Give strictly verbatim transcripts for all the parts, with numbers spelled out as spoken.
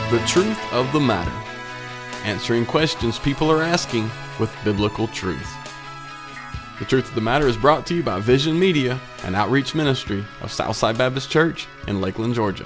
The truth of the matter. Answering questions people are asking with biblical truth. The Truth of the Matter is brought to you by Vision Media, an outreach ministry of Southside Baptist Church in Lakeland, Georgia.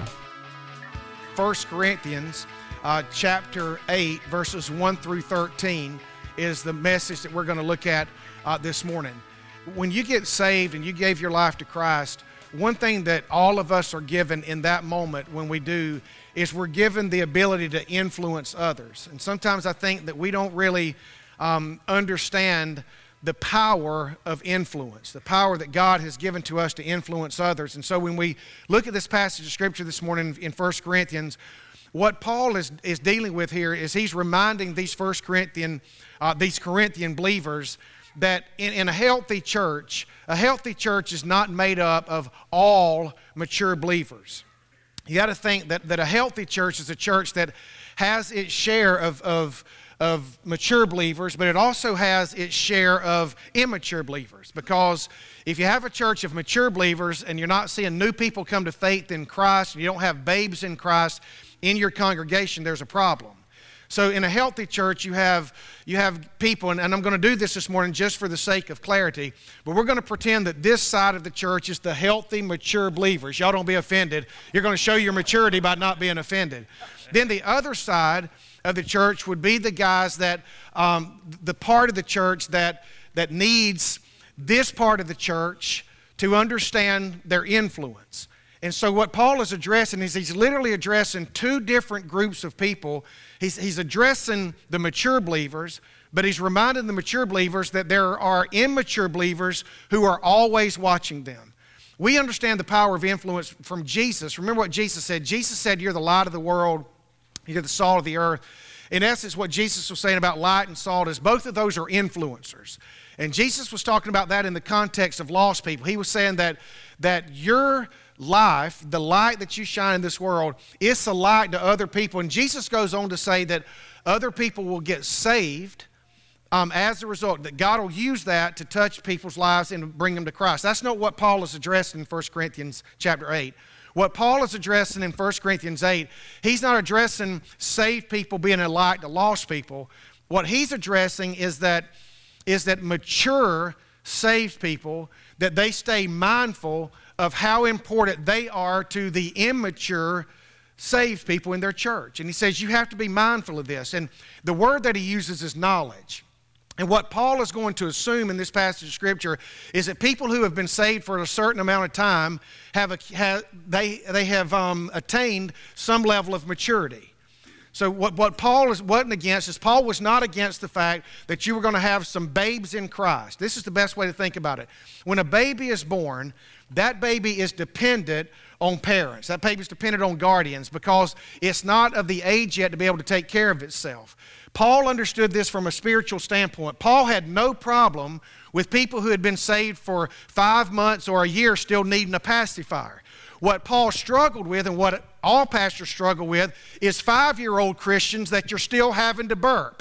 First Corinthians uh, chapter eight, verses one through thirteen is the message that we're going to look at uh, this morning. When you get saved and you gave your life to Christ, one thing that all of us are given in that moment when we do is we're given the ability to influence others. And sometimes I think that we don't really um, understand the power of influence, the power that God has given to us to influence others. And so when we look at this passage of Scripture this morning in First Corinthians, what Paul is, is dealing with here is he's reminding these First Corinthian, uh, these Corinthian believers that in, in a healthy church, a healthy church is not made up of all mature believers. You got to think that, that a healthy church is a church that has its share of, of, of mature believers, but it also has its share of immature believers. Because if you have a church of mature believers and you're not seeing new people come to faith in Christ, and you don't have babes in Christ in your congregation, there's a problem. So in a healthy church, you have you have people, and, and I'm going to do this this morning just for the sake of clarity, but we're going to pretend that this side of the church is the healthy, mature believers. Y'all don't be offended. You're going to show your maturity by not being offended. Then the other side of the church would be the guys that, um, the part of the church that, that needs this part of the church to understand their influence. And so what Paul is addressing is he's literally addressing two different groups of people. He's, he's addressing the mature believers, but he's reminding the mature believers that there are immature believers who are always watching them. We understand the power of influence from Jesus. Remember what Jesus said. Jesus said, "You're the light of the world. You're the salt of the earth." In essence, what Jesus was saying about light and salt is both of those are influencers. And Jesus was talking about that in the context of lost people. He was saying that, that your life, the light that you shine in this world, it's a light to other people. And Jesus goes on to say that other people will get saved um, as a result, that God will use that to touch people's lives and bring them to Christ. That's not what Paul is addressing in First Corinthians chapter eight. What Paul is addressing in First Corinthians eight, he's not addressing saved people being a light to lost people. What he's addressing is that, is that mature saved people, that they stay mindful of how important they are to the immature saved people in their church. And he says you have to be mindful of this. And the word that he uses is knowledge. And what Paul is going to assume in this passage of Scripture is that people who have been saved for a certain amount of time, have, a, have they, they have um, attained some level of maturity. So what, what Paul is, wasn't against is Paul was not against the fact that you were going to have some babes in Christ. This is the best way to think about it. When a baby is born, that baby is dependent on parents. That baby is dependent on guardians because it's not of the age yet to be able to take care of itself. Paul understood this from a spiritual standpoint. Paul had no problem with people who had been saved for five months or a year still needing a pacifier. What Paul struggled with, and what all pastors struggle with, is five-year-old Christians that you're still having to burp.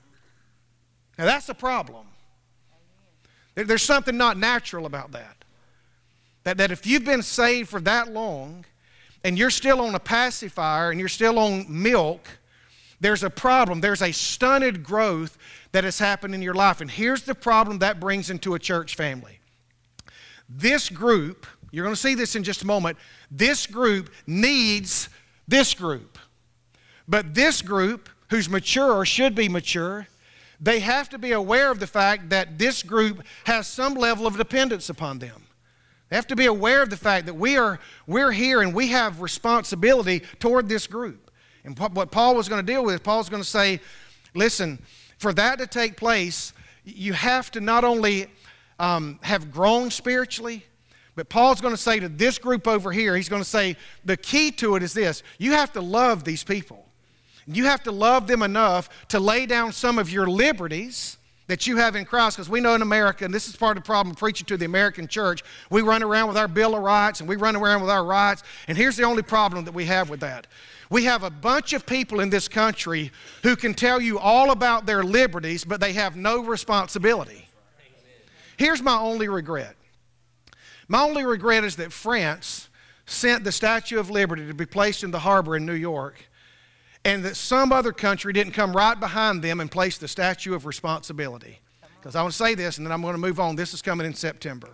Now that's a problem. There's something not natural about that. That, that if you've been saved for that long, and you're still on a pacifier, and you're still on milk, there's a problem. There's a stunted growth that has happened in your life. And here's the problem that brings into a church family. This group, you're going to see this in just a moment, this group needs this group. But this group, who's mature or should be mature, they have to be aware of the fact that this group has some level of dependence upon them. They have to be aware of the fact that we are, we're here and we have responsibility toward this group. And what Paul was going to deal with, Paul's going to say, listen, for that to take place, you have to not only um, have grown spiritually, but Paul's going to say to this group over here, he's going to say, the key to it is this: you have to love these people. You have to love them enough to lay down some of your liberties that you have in Christ, because we know in America, and this is part of the problem preaching to the American church, we run around with our Bill of Rights and we run around with our rights, and here's the only problem that we have with that. We have a bunch of people in this country who can tell you all about their liberties, but they have no responsibility. Here's my only regret. My only regret is that France sent the Statue of Liberty to be placed in the harbor in New York, and that some other country didn't come right behind them and place the statue of responsibility. Because I want to say this, and then I'm going to move on. This is coming in September.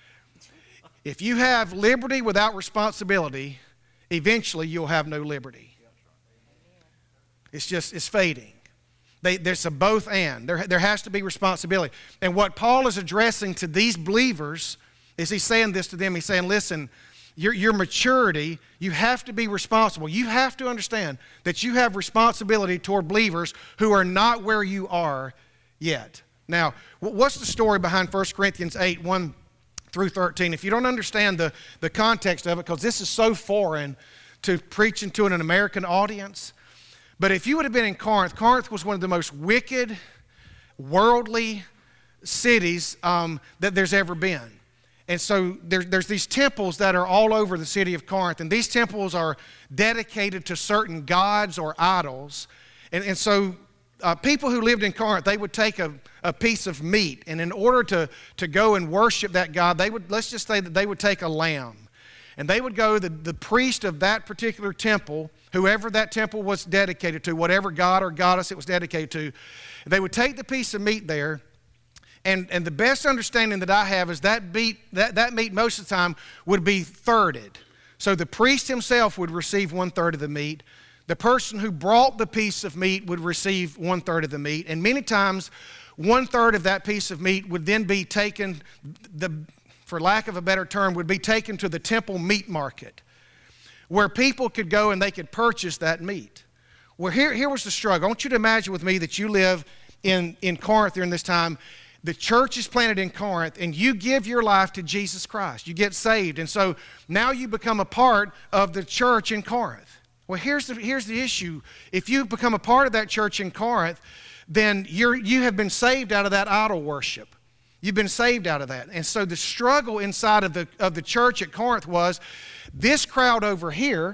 If you have liberty without responsibility, eventually you'll have no liberty. It's just, it's fading. They, there's a both and. There, there has to be responsibility. And what Paul is addressing to these believers is he's saying this to them. He's saying, listen, your, your maturity, you have to be responsible. You have to understand that you have responsibility toward believers who are not where you are yet. Now, what's the story behind First Corinthians eight, one through thirteen? If you don't understand the, the context of it, because this is so foreign to preaching to an American audience, but if you would have been in Corinth, Corinth was one of the most wicked, worldly cities um, that there's ever been. And so there, there's these temples that are all over the city of Corinth, and these temples are dedicated to certain gods or idols. And, and so uh, people who lived in Corinth, they would take a, a piece of meat, and in order to, to go and worship that god, they would, let's just say that they would take a lamb. And they would go, the, the priest of that particular temple, whoever that temple was dedicated to, whatever god or goddess it was dedicated to, they would take the piece of meat there, and, and the best understanding that I have is that, beat, that, that meat most of the time would be thirded. So the priest himself would receive one-third of the meat. The person who brought the piece of meat would receive one-third of the meat. And many times, one-third of that piece of meat would then be taken, the, for lack of a better term, would be taken to the temple meat market, where people could go and they could purchase that meat. Well, here, here was the struggle. I want you to imagine with me that you live in, in Corinth during this time. The church is planted in Corinth, and you give your life to Jesus Christ. You get saved, and so now you become a part of the church in Corinth. Well, here's the, here's the issue. If you become a part of that church in Corinth, then you're, you have been saved out of that idol worship. You've been saved out of that. And so the struggle inside of the, of the church at Corinth was this crowd over here.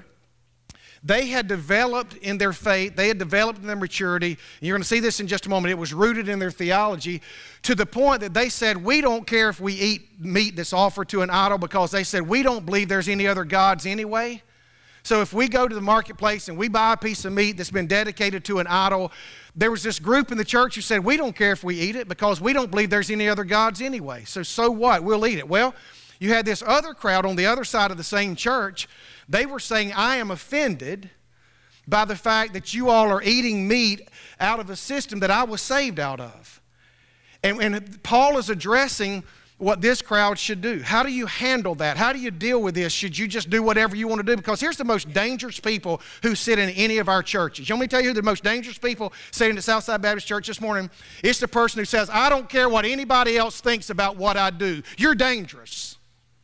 They had developed in their faith, they had developed in their maturity, and you're going to see this in just a moment. It was rooted in their theology to the point that they said, we don't care if we eat meat that's offered to an idol, because they said, we don't believe there's any other gods anyway. So if we go to the marketplace and we buy a piece of meat that's been dedicated to an idol, there was this group in the church who said, we don't care if we eat it because we don't believe there's any other gods anyway. So, so what? We'll eat it. Well, you had this other crowd on the other side of the same church. They were saying, I am offended by the fact that you all are eating meat out of a system that I was saved out of. And, and Paul is addressing what this crowd should do. How do you handle that? How do you deal with this? Should you just do whatever you want to do? Because here's the most dangerous people who sit in any of our churches. You want me to tell you who the most dangerous people sitting at Southside Baptist Church this morning? It's the person who says, I don't care what anybody else thinks about what I do. You're dangerous.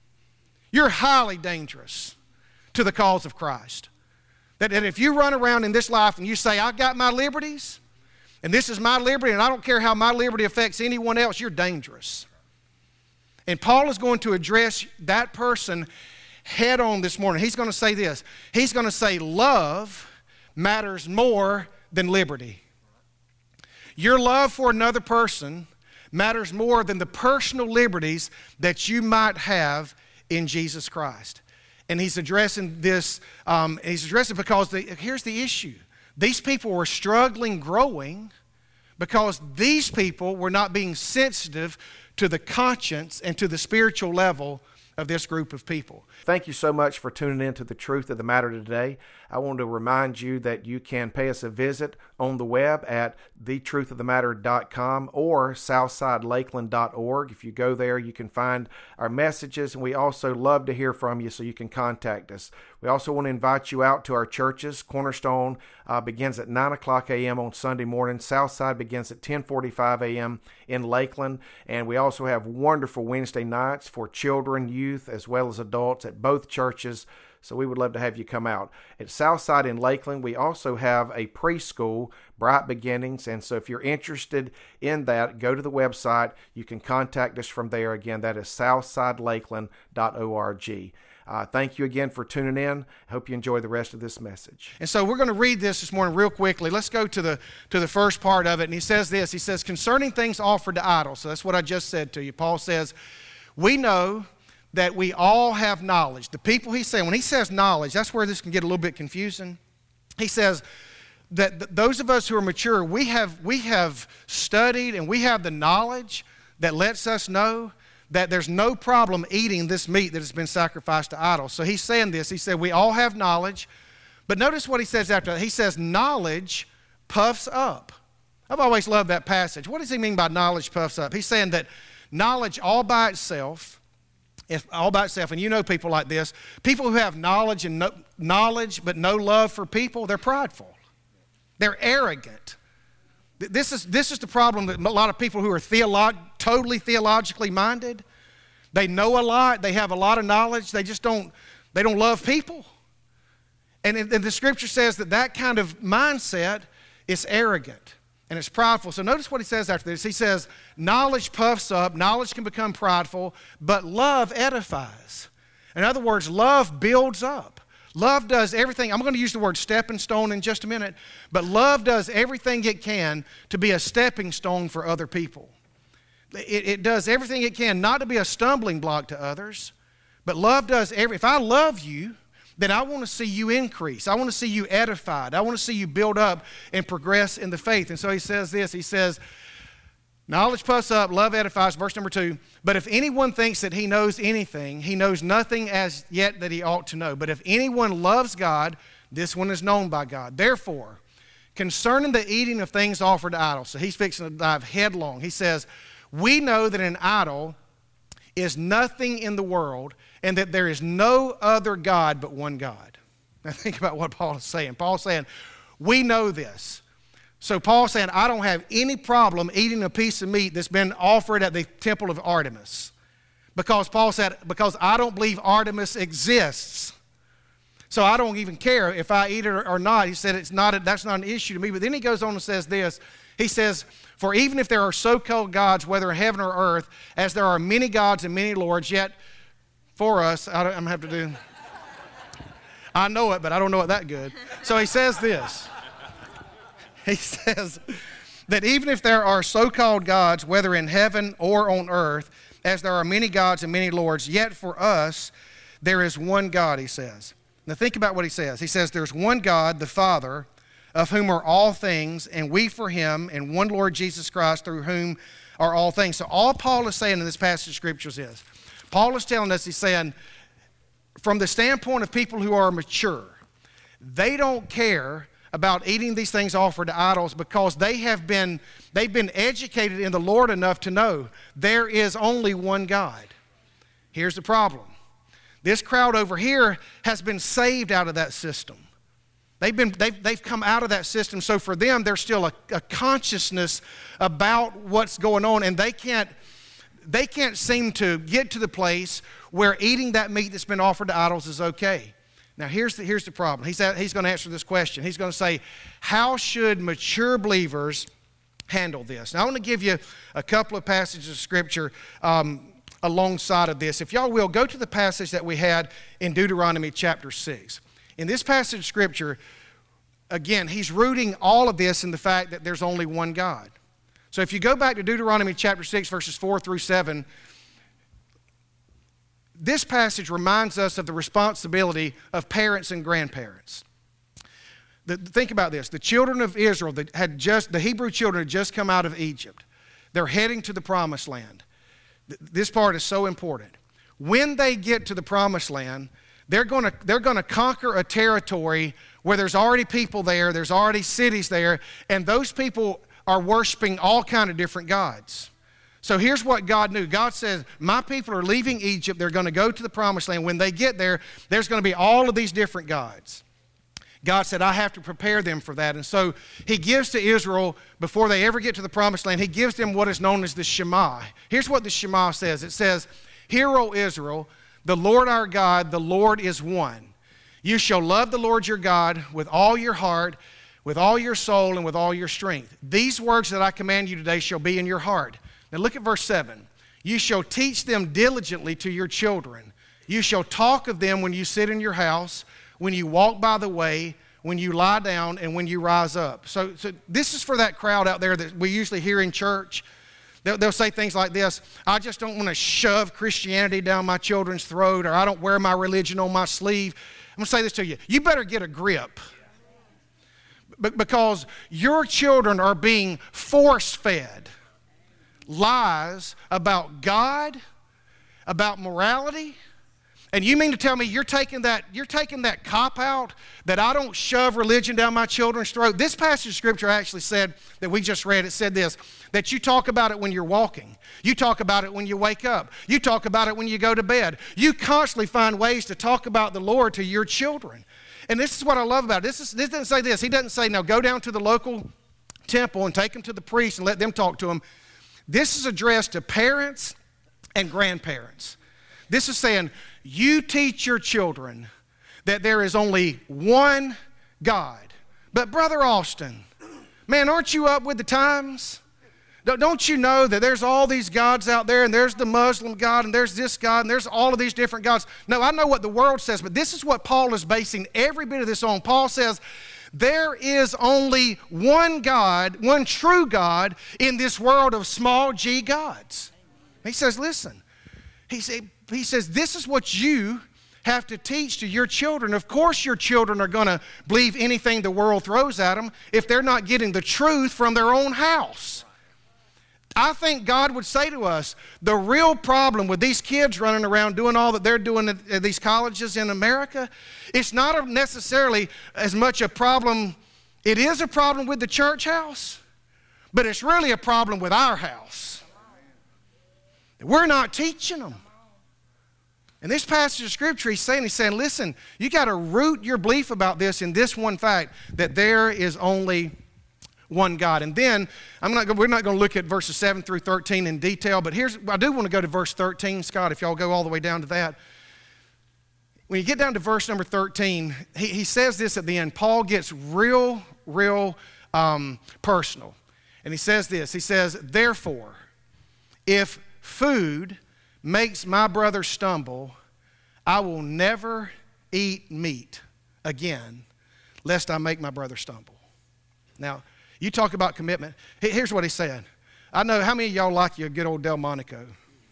You're highly dangerous to the cause of Christ. That, that if you run around in this life and you say, I've got my liberties, and this is my liberty, and I don't care how my liberty affects anyone else, you're dangerous. And Paul is going to address that person head on this morning. He's going to say this. He's going to say, love matters more than liberty. Your love for another person matters more than the personal liberties that you might have in Jesus Christ. And he's addressing this, um, he's addressing because the, here's the issue. These people were struggling growing because these people were not being sensitive to the conscience and to the spiritual level of this group of people. Thank you so much for tuning in to The Truth of the Matter today. I want to remind you that you can pay us a visit on the web at the truth of the matter dot com or southside lakeland dot org. If you go there, you can find our messages, and we also love to hear from you, so you can contact us. We also want to invite you out to our churches. Cornerstone uh, begins at nine o'clock a.m. on Sunday morning. Southside begins at ten forty-five a.m. in Lakeland. And we also have wonderful Wednesday nights for children, youth, as well as adults at both churches. So we would love to have you come out. At Southside in Lakeland, we also have a preschool, Bright Beginnings. And so if you're interested in that, go to the website. You can contact us from there. Again, that is southside lakeland dot org. Uh, thank you again for tuning in. I hope you enjoy the rest of this message. And so we're going to read this this morning real quickly. Let's go to the to the first part of it. And he says this. He says, concerning things offered to idols. So that's what I just said to you. Paul says, we know that we all have knowledge. The people he's saying, when he says knowledge, that's where this can get a little bit confusing. He says, that th- those of us who are mature, we have, we have studied and we have the knowledge that lets us know that there's no problem eating this meat that has been sacrificed to idols. So he's saying this. He said, we all have knowledge. But notice what he says after that. He says, knowledge puffs up. I've always loved that passage. What does he mean by knowledge puffs up? He's saying that knowledge all by itself, if all by itself, and you know people like this, people who have knowledge and no, knowledge but no love for people, they're prideful. They're arrogant. This is, this is the problem that a lot of people who are theolo- totally theologically minded, they know a lot, they have a lot of knowledge, they just don't, they don't love people. And, and the scripture says that that kind of mindset is arrogant and it's prideful. So notice what he says after this. He says, knowledge puffs up, knowledge can become prideful, but love edifies. In other words, love builds up. Love does everything. I'm going to use the word stepping stone in just a minute, but love does everything it can to be a stepping stone for other people. It, it does everything it can not to be a stumbling block to others, but love does every. If I love you, then I want to see you increase. I want to see you edified. I want to see you build up and progress in the faith. And so he says this. He says, knowledge puffs up, love edifies, verse number two. But if anyone thinks that he knows anything, he knows nothing as yet that he ought to know. But if anyone loves God, this one is known by God. Therefore, concerning the eating of things offered to idols, so he's fixing to dive headlong. He says, we know that an idol is nothing in the world and that there is no other God but one God. Now think about what Paul is saying. Paul's saying, we know this. So Paul's saying, I don't have any problem eating a piece of meat that's been offered at the temple of Artemis. Because Paul said, because I don't believe Artemis exists. So I don't even care if I eat it or not. He said, it's not a, that's not an issue to me. But then he goes on and says this. He says, for even if there are so-called gods, whether in heaven or earth, as there are many gods and many lords, yet for us, I don't, I'm going to have to do, I know it, but I don't know it that good. So he says this. He says that even if there are so-called gods, whether in heaven or on earth, as there are many gods and many lords, yet for us there is one God, he says. Now think about what he says. He says there's one God, the Father, of whom are all things, and we for him, and one Lord Jesus Christ, through whom are all things. So all Paul is saying in this passage of scriptures is, Paul is telling us, he's saying, from the standpoint of people who are mature, they don't care about eating these things offered to idols because they have been, they've been educated in the Lord enough to know there is only one God. Here's the problem. This crowd over here has been saved out of that system. They've, been, they've, they've come out of that system, so for them, there's still a, a consciousness about what's going on, and they can't, they can't seem to get to the place where eating that meat that's been offered to idols is okay. Now, here's the, here's the problem. He's, at, he's going to answer this question. He's going to say, how should mature believers handle this? Now, I want to give you a couple of passages of Scripture um, alongside of this. If y'all will, go to the passage that we had in Deuteronomy chapter six. In this passage of Scripture, again, he's rooting all of this in the fact that there's only one God. So if you go back to Deuteronomy chapter six, verses four through seven, this passage reminds us of the responsibility of parents and grandparents. The, think about this. The children of Israel that had just, the Hebrew children had just come out of Egypt. They're heading to the promised land. This part is so important. When they get to the promised land, they're going to, they're going to conquer a territory where there's already people there, there's already cities there, and those people are worshiping all kind of different gods. So here's what God knew. God says, my people are leaving Egypt. They're going to go to the promised land. When they get there, there's going to be all of these different gods. God said, I have to prepare them for that. And so he gives to Israel, before they ever get to the promised land, he gives them what is known as the Shema. Here's what the Shema says. It says, hear, O Israel, the Lord our God, the Lord is one. You shall love the Lord your God with all your heart, with all your soul, and with all your strength. These words that I command you today shall be in your heart. Now look at verse seven. You shall teach them diligently to your children. You shall talk of them when you sit in your house, when you walk by the way, when you lie down, and when you rise up. So, so this is for that crowd out there that we usually hear in church. They'll, they'll say things like this, I just don't want to shove Christianity down my children's throat, or I don't wear my religion on my sleeve. I'm going to say this to you. You better get a grip. B- because your children are being force-fed lies about God, about morality. And you mean to tell me you're taking that you're taking that cop out that I don't shove religion down my children's throat? This passage of Scripture actually said, that we just read, it said this, that you talk about it when you're walking. You talk about it when you wake up. You talk about it when you go to bed. You constantly find ways to talk about the Lord to your children. And this is what I love about it. This, is, this doesn't say this. He doesn't say, now go down to the local temple and take them to the priest and let them talk to them. This is addressed to parents and grandparents. This is saying, you teach your children that there is only one God. But Brother Austin, man, aren't you up with the times? Don't you know that there's all these gods out there, and there's the Muslim God, and there's this God, and there's all of these different gods? No, I know what the world says, but this is what Paul is basing every bit of this on. Paul says, there is only one God, one true God in this world of small g gods. He says, listen, he said, He says, this is what you have to teach to your children. Of course your children are going to believe anything the world throws at them if they're not getting the truth from their own house. I think God would say to us, the real problem with these kids running around doing all that they're doing at, at these colleges in America, it's not necessarily as much a problem. It is a problem with the church house, but it's really a problem with our house. We're not teaching them. And this passage of Scripture, he's saying, he's saying, listen, you got to root your belief about this in this one fact, that there is only one God. And then, I'm not, we're not going to look at verses seven through thirteen in detail, but here's, I do want to go to verse thirteen, Scott, if y'all go all the way down to that. When you get down to verse number thirteen, he, he says this at the end. Paul gets real, real um, personal. And he says this, he says, therefore, if food makes my brother stumble, I will never eat meat again, lest I make my brother stumble. Now, you talk about commitment. Here's what he said. I know how many of y'all like your good old Delmonico.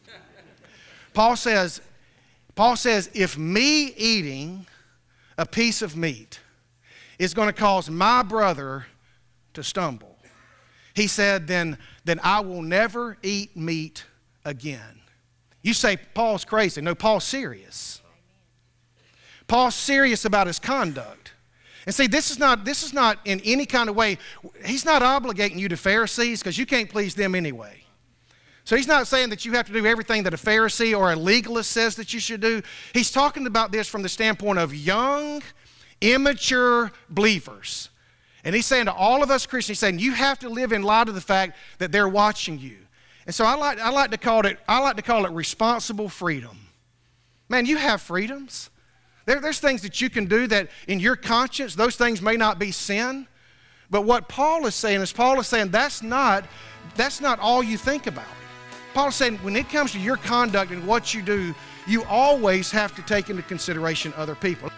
Paul says, Paul says, if me eating a piece of meat is going to cause my brother to stumble, he said, then, then I will never eat meat again. You say, Paul's crazy. No, Paul's serious. Paul's serious about his conduct. And see, this is not, this is not in any kind of way, he's not obligating you to Pharisees because you can't please them anyway. So he's not saying that you have to do everything that a Pharisee or a legalist says that you should do. He's talking about this from the standpoint of young, immature believers. And he's saying to all of us Christians, he's saying you have to live in light of the fact that they're watching you. And so I like, I like to call it, I like to call it responsible freedom. Man, you have freedoms. There, there's things that you can do that in your conscience, those things may not be sin. But what Paul is saying is, Paul is saying that's not, that's not all you think about. Paul is saying when it comes to your conduct and what you do, you always have to take into consideration other people.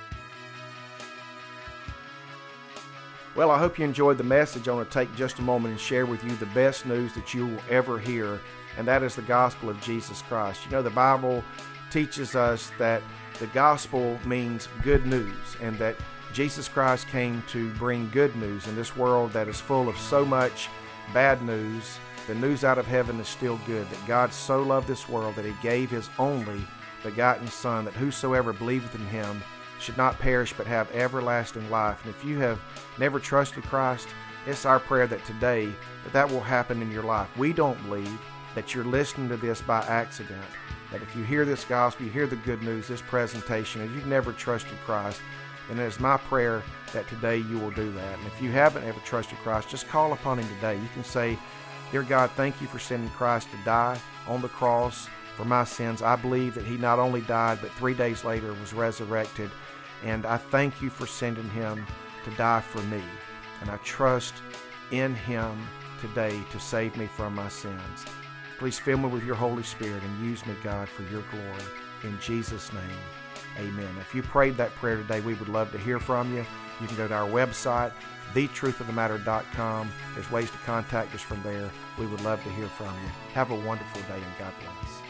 Well, I hope you enjoyed the message. I want to take just a moment and share with you the best news that you will ever hear, and that is the gospel of Jesus Christ. You know, the Bible teaches us that the gospel means good news, and that Jesus Christ came to bring good news in this world that is full of so much bad news. The news out of heaven is still good, that God so loved this world that he gave his only begotten Son, that whosoever believeth in him should not perish but have everlasting life. And if you have never trusted Christ, it's our prayer that today that that will happen in your life. We don't believe that you're listening to this by accident, that if you hear this gospel, you hear the good news, this presentation, and you've never trusted Christ, then it is my prayer that today you will do that. And if you haven't ever trusted Christ, just call upon him today. You can say, Dear God, thank you for sending Christ to die on the cross for my sins. I believe that he not only died, but three days later was resurrected. And I thank you for sending him to die for me. And I trust in him today to save me from my sins. Please fill me with your Holy Spirit and use me, God, for your glory. In Jesus' name, amen. If you prayed that prayer today, we would love to hear from you. You can go to our website, the truth of the matter dot com. There's ways to contact us from there. We would love to hear from you. Have a wonderful day, and God bless.